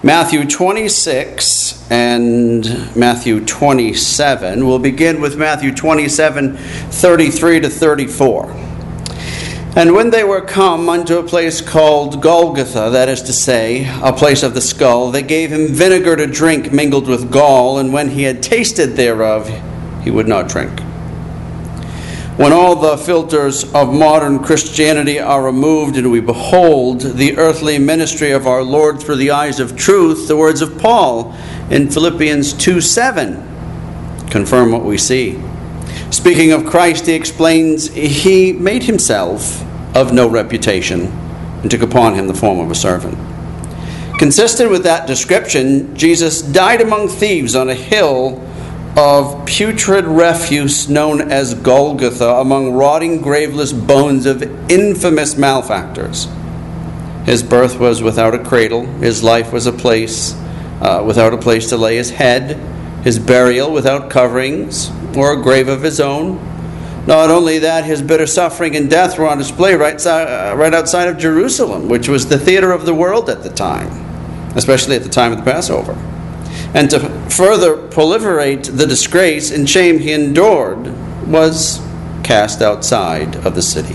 Matthew 26 and Matthew 27. We'll begin with Matthew 27, 33 to 34. And when they were come unto a place called Golgotha, that is to say, a place of the skull, they gave him vinegar to drink mingled with gall, and when he had tasted thereof, he would not drink. When all the filters of modern Christianity are removed and we behold the earthly ministry of our Lord through the eyes of truth, the words of Paul in Philippians 2:7 confirm what we see. Speaking of Christ, he explains, he made himself of no reputation and took upon him the form of a servant. Consistent with that description, Jesus died among thieves on a hill of putrid refuse known as Golgotha, among rotting, graveless bones of infamous malefactors. His birth was without a cradle. His life was without a place to lay his head. His burial without coverings or a grave of his own. Not only that, his bitter suffering and death were on display right outside of Jerusalem, which was the theater of the world at the time, especially at the time of the Passover. And to further proliferate the disgrace and shame he endured, was cast outside of the city.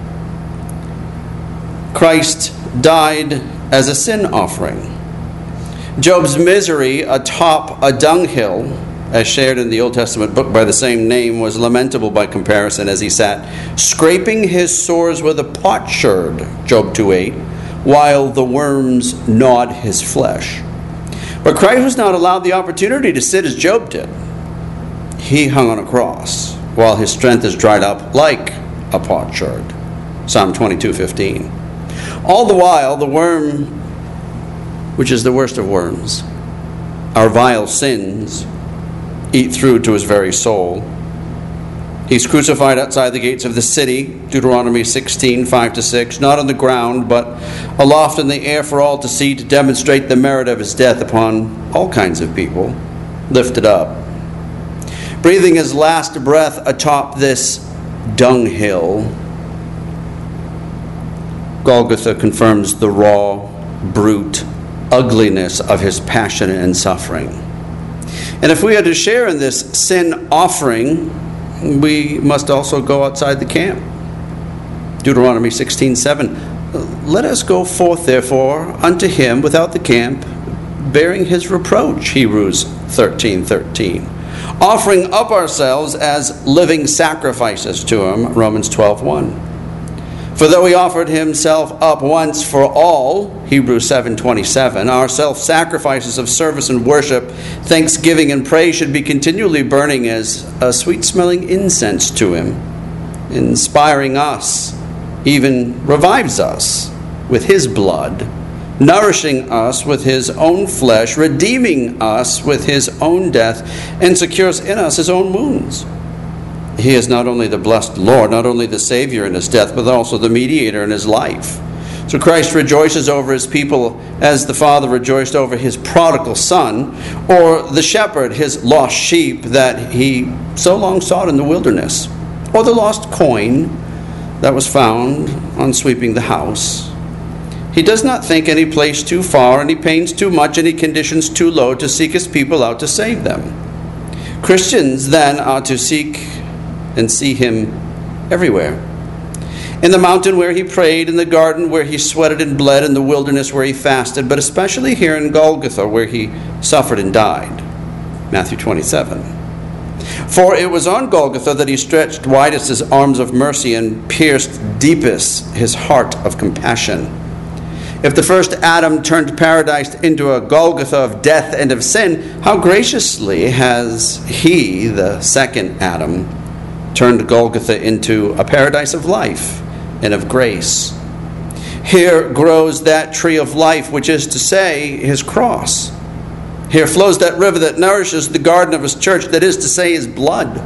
Christ died as a sin offering. Job's misery atop a dunghill, as shared in the Old Testament book by the same name, was lamentable by comparison as he sat scraping his sores with a potsherd, Job 2:8, while the worms gnawed his flesh. But Christ was not allowed the opportunity to sit as Job did. He hung on a cross while his strength is dried up like a potsherd. Psalm 22:15. All the while, the worm, which is the worst of worms, our vile sins, eat through to his very soul. He's crucified outside the gates of the city, Deuteronomy 16, 5-6, not on the ground, but aloft in the air for all to see, to demonstrate the merit of his death upon all kinds of people, lifted up. Breathing his last breath atop this dunghill, Golgotha confirms the raw, brute ugliness of his passion and suffering. And if we are to share in this sin offering, we must also go outside the camp. Deuteronomy 16:7. Let us go forth, therefore, unto him without the camp, bearing his reproach. Hebrews 13:13. Offering up ourselves as living sacrifices to him. Romans 12:1. For though he offered himself up once for all, Hebrews 7:27, our self-sacrifices of service and worship, thanksgiving and praise should be continually burning as a sweet-smelling incense to him, inspiring us, even revives us with his blood, nourishing us with his own flesh, redeeming us with his own death, and secures in us his own wounds. He is not only the blessed Lord, not only the Savior in his death, but also the mediator in his life. So Christ rejoices over his people as the Father rejoiced over his prodigal son, or the shepherd, his lost sheep that he so long sought in the wilderness, or the lost coin that was found on sweeping the house. He does not think any place too far, any pains too much, any conditions too low to seek his people out to save them. Christians then are to seek and see him everywhere. In the mountain where he prayed, in the garden where he sweated and bled, in the wilderness where he fasted, but especially here in Golgotha where he suffered and died. Matthew 27. For it was on Golgotha that he stretched widest his arms of mercy and pierced deepest his heart of compassion. If the first Adam turned paradise into a Golgotha of death and of sin, how graciously has he, the second Adam, turned Golgotha into a paradise of life and of grace. Here grows that tree of life, which is to say, his cross. Here flows that river that nourishes the garden of his church, that is to say, his blood.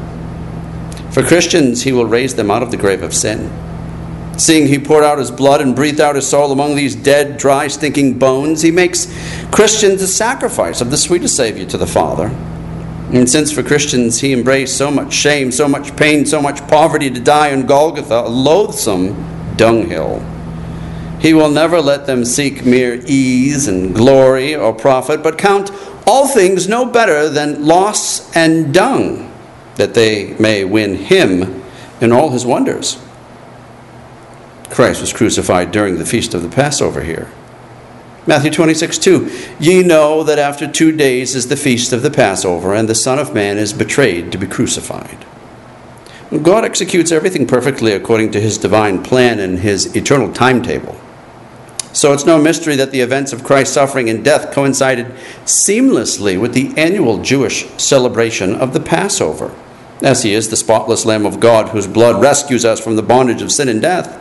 For Christians, he will raise them out of the grave of sin. Seeing he poured out his blood and breathed out his soul among these dead, dry, stinking bones, he makes Christians a sacrifice of the sweetest Savior to the Father. And since for Christians he embraced so much shame, so much pain, so much poverty to die on Golgotha, a loathsome dunghill, He will never let them seek mere ease and glory or profit, but count all things no better than loss and dung, that they may win him in all his wonders. Christ was crucified during the feast of the Passover here. Matthew 26:2, ye know that after 2 days is the feast of the Passover, and the Son of Man is betrayed to be crucified. God executes everything perfectly according to his divine plan and his eternal timetable. So it's no mystery that the events of Christ's suffering and death coincided seamlessly with the annual Jewish celebration of the Passover, as he is the spotless Lamb of God whose blood rescues us from the bondage of sin and death.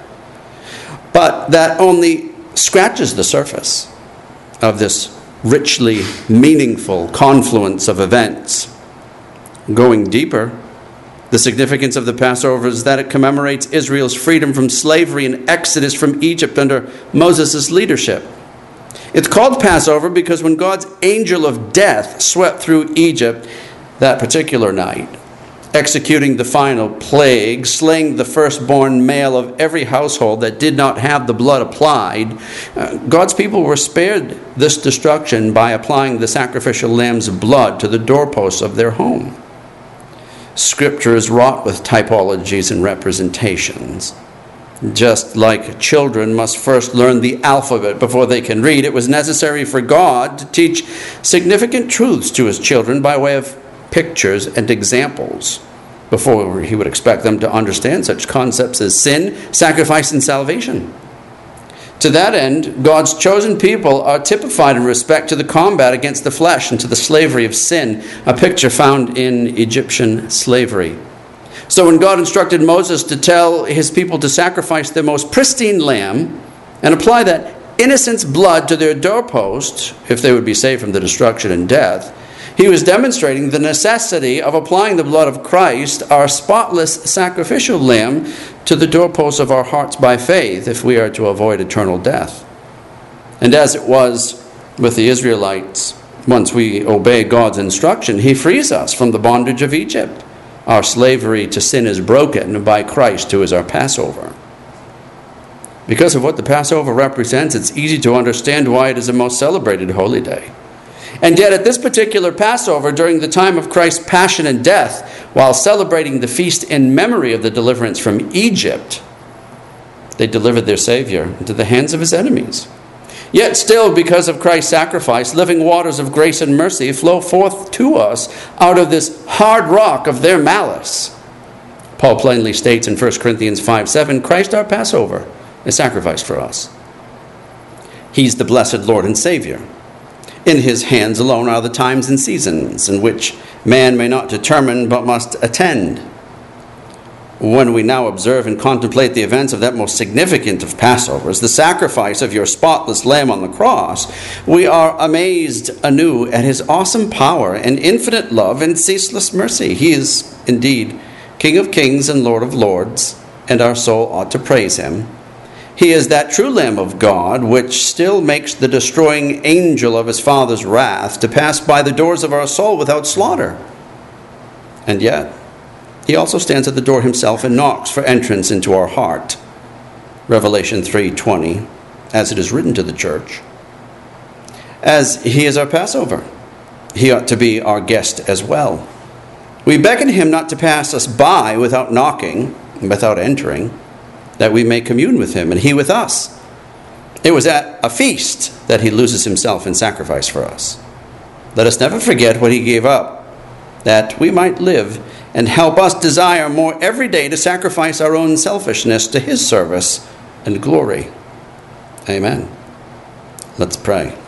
But that only scratches the surface of this richly meaningful confluence of events. Going deeper, the significance of the Passover is that it commemorates Israel's freedom from slavery and exodus from Egypt under Moses' leadership. It's called Passover because when God's angel of death swept through Egypt that particular night, executing the final plague, slaying the firstborn male of every household that did not have the blood applied, God's people were spared this destruction by applying the sacrificial lamb's blood to the doorposts of their home. Scripture is wrought with typologies and representations. Just like children must first learn the alphabet before they can read, it was necessary for God to teach significant truths to his children by way of pictures and examples before he would expect them to understand such concepts as sin, sacrifice, and salvation. To that end, God's chosen people are typified in respect to the combat against the flesh and to the slavery of sin, a picture found in Egyptian slavery. So when God instructed Moses to tell his people to sacrifice their most pristine lamb and apply that innocent's blood to their doorpost, if they would be saved from the destruction and death, he was demonstrating the necessity of applying the blood of Christ, our spotless sacrificial lamb, to the doorposts of our hearts by faith if we are to avoid eternal death. And as it was with the Israelites, once we obey God's instruction, he frees us from the bondage of Egypt. Our slavery to sin is broken by Christ, who is our Passover. Because of what the Passover represents, it's easy to understand why it is the most celebrated holy day. And yet at this particular Passover, during the time of Christ's passion and death, while celebrating the feast in memory of the deliverance from Egypt, they delivered their Savior into the hands of his enemies. Yet still, because of Christ's sacrifice, living waters of grace and mercy flow forth to us out of this hard rock of their malice. Paul plainly states in 1 Corinthians 5:7, Christ our Passover is sacrificed for us. He's the blessed Lord and Savior. In his hands alone are the times and seasons in which man may not determine but must attend. When we now observe and contemplate the events of that most significant of Passovers, the sacrifice of your spotless lamb on the cross, we are amazed anew at his awesome power and infinite love and ceaseless mercy. He is indeed King of kings and Lord of lords, and our soul ought to praise him. He is that true Lamb of God, which still makes the destroying angel of his Father's wrath to pass by the doors of our soul without slaughter. And yet, he also stands at the door himself and knocks for entrance into our heart. Revelation 3:20, as it is written to the church. As he is our Passover, he ought to be our guest as well. We beckon him not to pass us by without knocking and without entering, that we may commune with him and he with us. It was at a feast that he loses himself in sacrifice for us. Let us never forget what he gave up, that we might live and help us desire more every day to sacrifice our own selfishness to his service and glory. Amen. Let's pray.